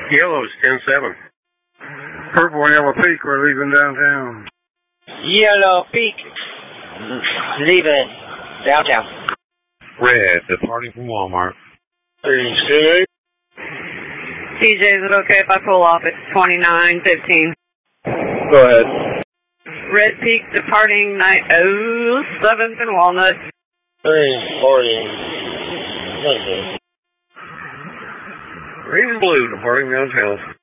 Yellow's 10-7. Purple Yellow Peak, we're leaving downtown. Yellow Peak, leaving downtown. Red, departing from Walmart. 36. TJ, is it okay if I pull off at 29:15? Go ahead. Red Peak departing 7th and Walnut. 340. Green and blue departing downtown.